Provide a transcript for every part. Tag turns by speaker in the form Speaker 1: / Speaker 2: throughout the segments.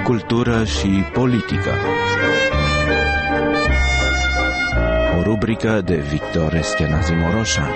Speaker 1: cultură și politică. O rubrică de Victor Eschenazi Moroșan.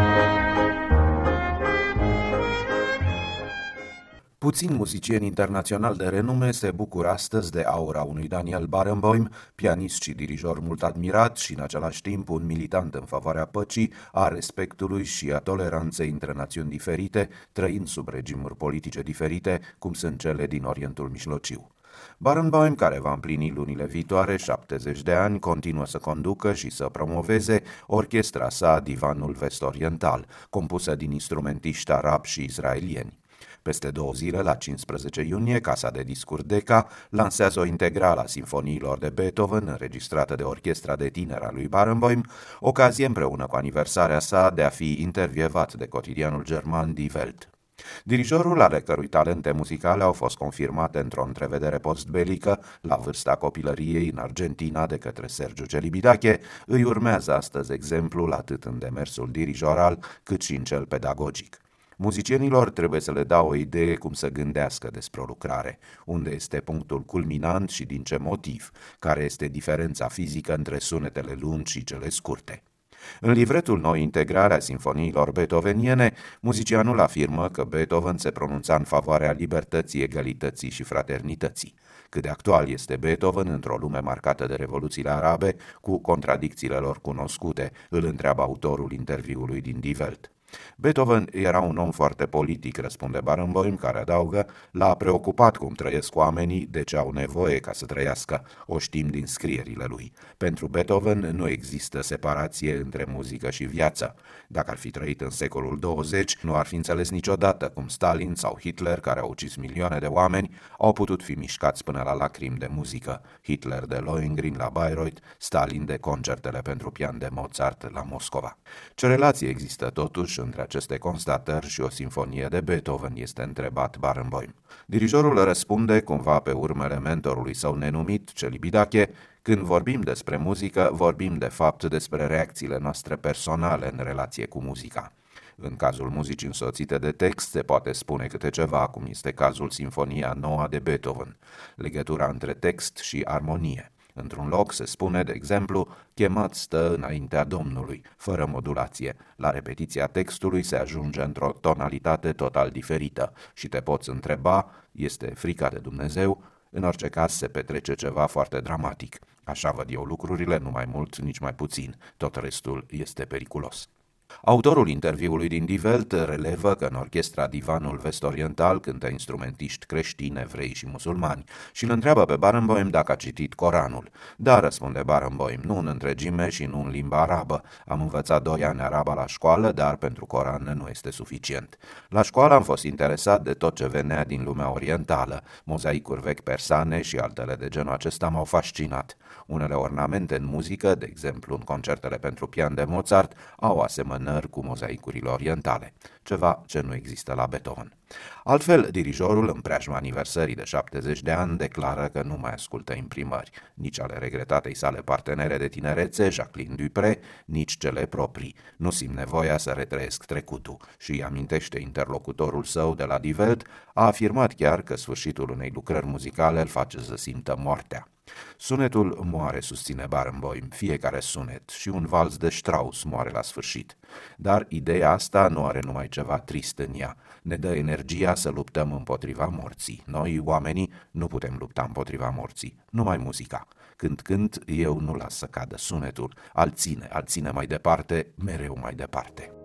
Speaker 2: Puțini muzicieni internaționali de renume se bucură astăzi de aura unui Daniel Barenboim, pianist și dirijor mult admirat și în același timp un militant în favoarea păcii, a respectului și a toleranței între națiuni diferite, trăind sub regimuri politice diferite, cum sunt cele din Orientul Mijlociu. Barenboim, care va împlini lunile viitoare 70 de ani, continuă să conducă și să promoveze orchestra sa Divanul Vest-Oriental, compusă din instrumentiști arabi și israelieni. Peste 2 zile, la 15 iunie, Casa de Discuri Decca lansează o integrală a sinfoniilor de Beethoven, înregistrată de orchestra de tineri a lui Barenboim, ocazie împreună cu aniversarea sa de a fi intervievat de cotidianul german Die Welt. Dirijorul, ale cărui talente muzicale au fost confirmate într-o întrevedere postbelică la vârsta copilăriei în Argentina de către Sergiu Celibidache, îi urmează astăzi exemplul atât în demersul dirijoral cât și în cel pedagogic. Muzicienilor trebuie să le dau o idee cum să gândească despre o lucrare, unde este punctul culminant și din ce motiv, care este diferența fizică între sunetele lungi și cele scurte. În livretul nou integrare a sinfoniilor beethoveniene, muzicianul afirmă că Beethoven se pronunța în favoarea libertății, egalității și fraternității. Cât de actual este Beethoven într-o lume marcată de revoluțiile arabe, cu contradicțiile lor cunoscute, îl întreabă autorul interviului din Die Welt. Beethoven era un om foarte politic, răspunde Barenboim, care adaugă, l-a preocupat cum trăiesc oamenii, de ce au nevoie ca să trăiască, o știm din scrierile lui. Pentru Beethoven nu există separație între muzică și viață. Dacă ar fi trăit în secolul 20, nu ar fi înțeles niciodată cum Stalin sau Hitler, care au ucis milioane de oameni, au putut fi mișcați până la lacrimi de muzică. Hitler de Lohengrin la Bayreuth, Stalin de concertele pentru pian de Mozart la Moscova. Ce relație există totuși între aceste constatări și o sinfonie de Beethoven, este întrebat Barenboim. Dirijorul răspunde, cumva pe urmele mentorului său nenumit, Celibidache: când vorbim despre muzică, vorbim de fapt despre reacțiile noastre personale în relație cu muzica. În cazul muzicii însoțite de text se poate spune câte ceva, cum este cazul Sinfonia Nouă de Beethoven, legătura între text și armonie. Într-un loc se spune, de exemplu, chemat stă înaintea Domnului, fără modulație. La repetiția textului se ajunge într-o tonalitate total diferită și te poți întreba, este frica de Dumnezeu? În orice caz se petrece ceva foarte dramatic. Așa văd eu lucrurile, nu mai mult, nici mai puțin. Tot restul este periculos. Autorul interviului din Die Welt relevă că în orchestra Divanul Vest-Oriental cântă instrumentiști creștini, evrei și musulmani și îl întreabă pe Barenboim dacă a citit Coranul. Da, răspunde Barenboim, nu în întregime și nu în limba arabă. Am învățat 2 ani araba la școală, dar pentru Coran nu este suficient. La școală am fost interesat de tot ce venea din lumea orientală. Mozaicuri vechi persane și altele de genul acesta m-au fascinat. Unele ornamente în muzică, de exemplu în concertele pentru pian de Mozart, au asemănări cu mozaicurile orientale, ceva ce nu există la Beethoven. Altfel, dirijorul, în preajma aniversării de 70 de ani, declară că nu mai ascultă imprimări, nici ale regretatei sale partenere de tinerețe, Jacqueline Dupré, nici cele proprii. Nu simt nevoia să retrăiesc trecutul și îi amintește interlocutorul său de la Die Welt, a afirmat chiar că sfârșitul unei lucrări muzicale îl face să simtă moartea. Sunetul moare, susține Barenboim, fiecare sunet, și un vals de Strauss moare la sfârșit. Dar ideea asta nu are numai ceva trist în ea. Ne dă energia să luptăm împotriva morții. Noi, oamenii, nu putem lupta împotriva morții, numai muzica. Când eu nu las să cadă sunetul, al ține mai departe, mereu mai departe.